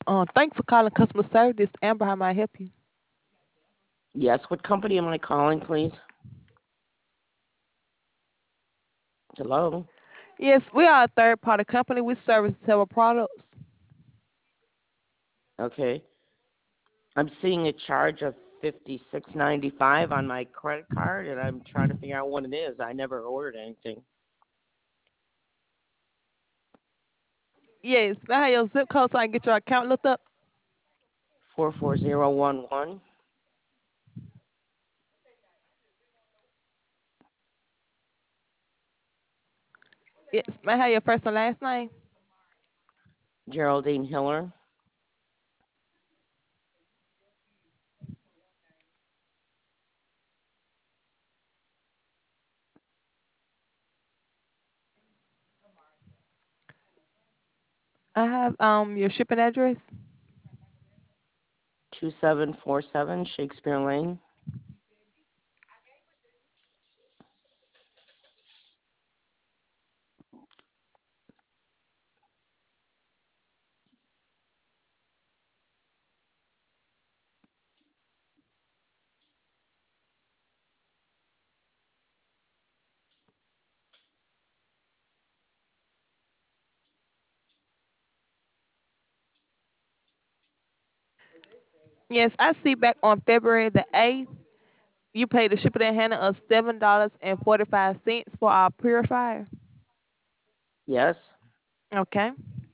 Thanks for calling customer service. This is Amber. How may I help you? Yes, what company am I calling, please? Hello? Yes, we are a third party company. We service several products. Okay. I'm seeing a charge of 56.95 on my credit card and I'm trying to figure out what it is. I never ordered anything. Yes, may I have your zip code so I can get your account looked up? 44011. Yes, may I have your first and last name? Geraldine Hiller. I have your shipping address. 2747 Shakespeare Lane. Yes, I see back on February the 8th, you paid the shipping and handling of $7.45 for our purifier. Yes. Okay.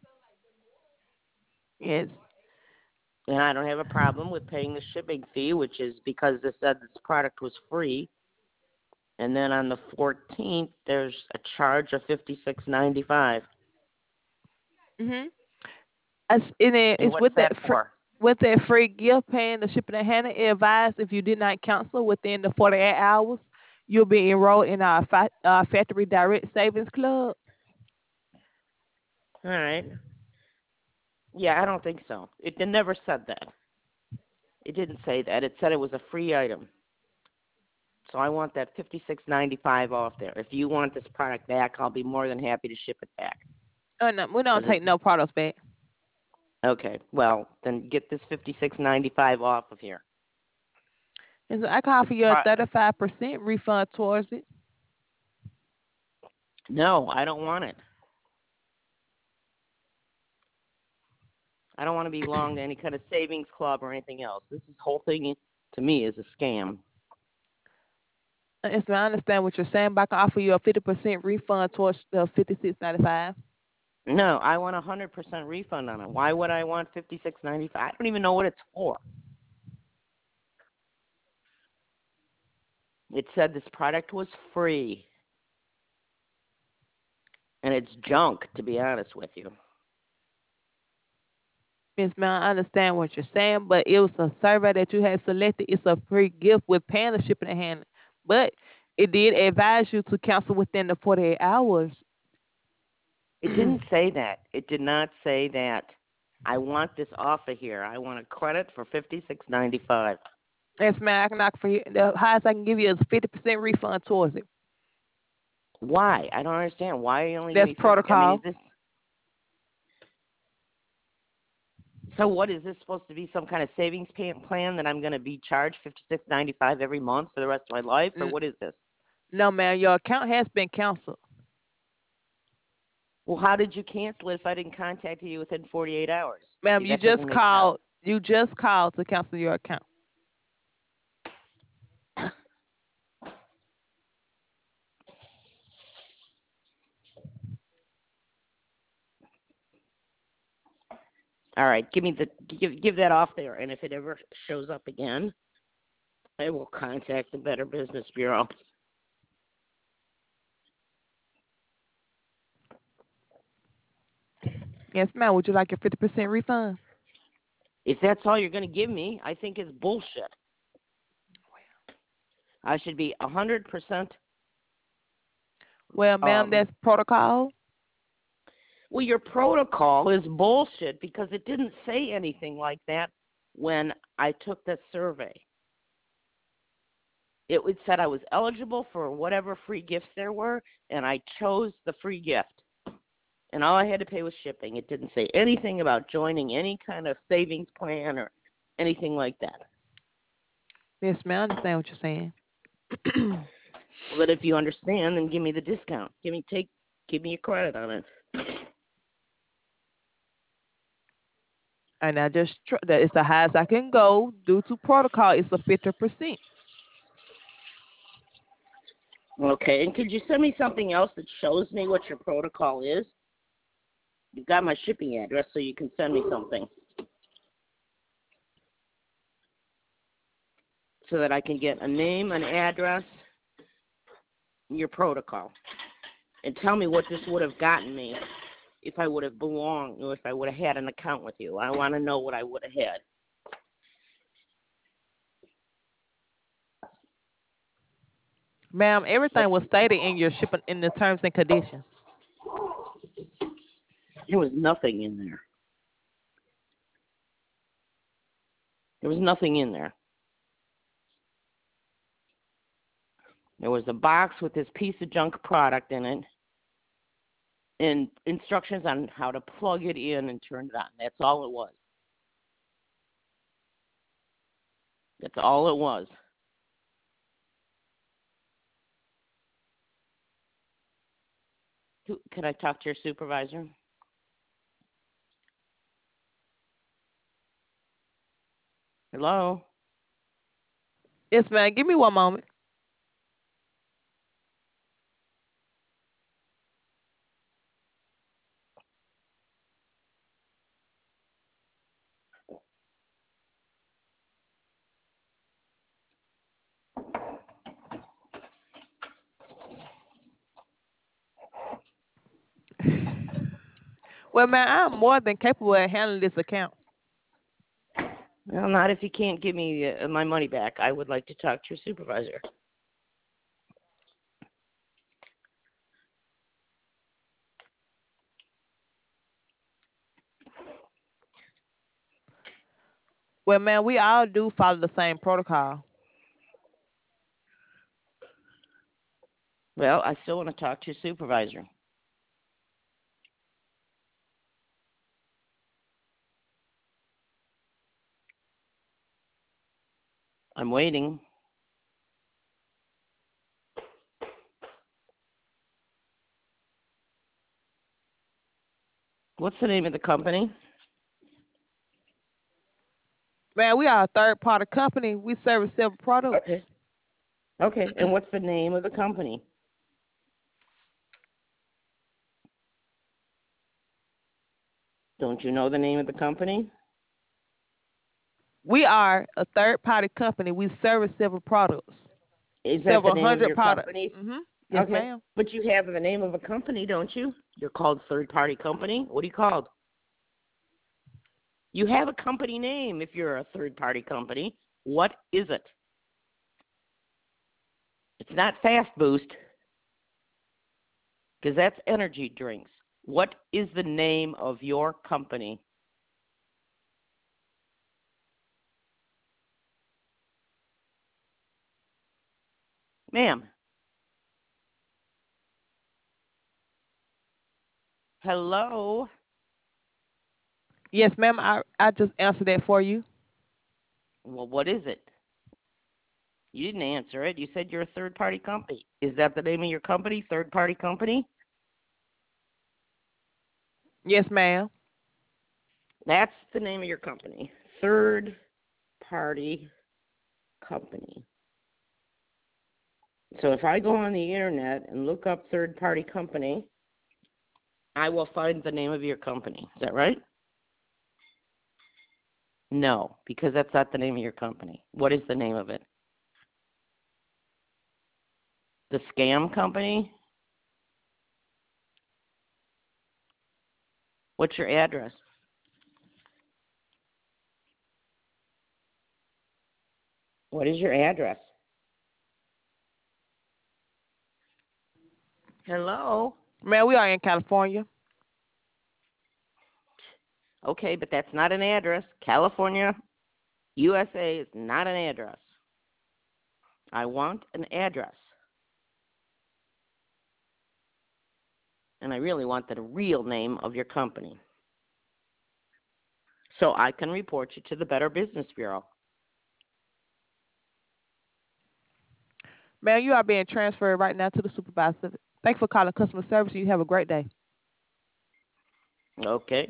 Yes. And I don't have a problem with paying the shipping fee, which is because they said this product was free. And then on the 14th, there's a charge of 56.95. Mhm. And It's what's that for? with that free gift paying the shipping and handling. It advised if you did not cancel within the 48 hours, you'll be enrolled in our factory direct savings club. All right. Yeah, I don't think so. It never said that. It didn't say that. It said it was a free item. So I want that 56.95 off there. If you want this product back, I'll be more than happy to ship it back. Oh no, we don't Cause take no products back. okay. Well, then get this 56.95 off of here. And so I can This offer you a pro- 35% refund towards it. No, I don't want it. I don't want to belong to any kind of savings club or anything else. Whole thing to me is a scam. Yes, ma'am, I understand what you're saying, but I can offer you a 50% refund towards the 56.95. No, I want a 100% refund on it. Why would I want 56.95? I don't even know what it's for. It said this product was free, and it's junk, to be honest with you. Miss Ma'am, I understand what you're saying, but it was a survey that you had selected. It's a free gift with paying the shipping and handling. But it did advise you to cancel within the 48 hours. It didn't say that. It did not say that. I want this off of here. I want a credit for 56.95. Yes, ma'am, I can knock for you. The highest I can give you is 50% refund towards it. Why? I don't understand. Why are you only That's giving me 50? I mean, is protocol. this so? What is this supposed to be? Some kind of savings plan that I'm going to be charged 56.95 every month for the rest of my life, or N- what is this? No, ma'am, your account has been canceled. Well, how did you cancel it if I didn't contact you within 48 hours? Ma'am, See, that doesn't make sense. you just called to cancel your account. All right, give that off there, and if it ever shows up again, I will contact the Better Business Bureau. Yes, ma'am, would you like your 50% refund? If that's all you're going to give me, I think it's bullshit. I should be 100%. Well, ma'am, Um, that's protocol. well, your protocol is bullshit because it didn't say anything like that when I took the survey. It said I was eligible for whatever free gifts there were, and I chose the free gift. And all I had to pay was shipping. It didn't say anything about joining any kind of savings plan or anything like that. Yes, ma'am. I understand what you're saying. But if you understand, then give me the discount. Give me a credit on it. And I just that it's the highest I can go due to protocol. It's a 50%. Okay, and could you send me something else that shows me what your protocol is? You've got my shipping address, so you can send me something so that I can get a name, an address, your protocol, and tell me what this would have gotten me if I would have belonged or if I would have had an account with you. I want to know what I would have had. Ma'am, What's everything was stated in your shipping in the terms and conditions. There was nothing in there. There was nothing in there. There was a box with this piece of junk product in it and instructions on how to plug it in and turn it on. That's all it was. That's all it was. Can I talk to your supervisor? Hello? Yes, ma'am. Give me one moment. Well, ma'am, I'm more than capable of handling this account. Well, not if you can't give me my money back. I would like to talk to your supervisor. Well, ma'am, we all do follow the same protocol. Well, I still want to talk to your supervisor. I'm waiting. What's the name of the company? Man, we are a third party company. We service several Okay. products. Okay, and what's the name of the company? Don't you know the name of the company? We are a third party company. We service several products, Is that the several name of hundred your products. company? Yes, Okay, ma'am. but you have the name of a company, don't you? You're called third party company. What are you called? You have a company name if you're a third party company. What is it? It's not Fast Boost because that's energy drinks. What is the name of your company? Ma'am. Hello? Yes, ma'am. I just answered that for you. Well, what is it? You didn't answer it. You said you're a third party company. Is that the name of your company, third party company? Yes, ma'am. That's the name of your company, third party company. So if I go on the internet and look up third party company, I will find the name of your company. Is that right? No, because that's not the name of your company. What is the name of it? The scam company? What's your address? What is your address? Hello? Man, we are in California. Okay, but that's not an address. California, USA is not an address. I want an address. And I really want the real name of your company so I can report you to the Better Business Bureau. Ma'am, you are being transferred right now to the supervisor. Thank you for calling customer service. You have a great day. Okay.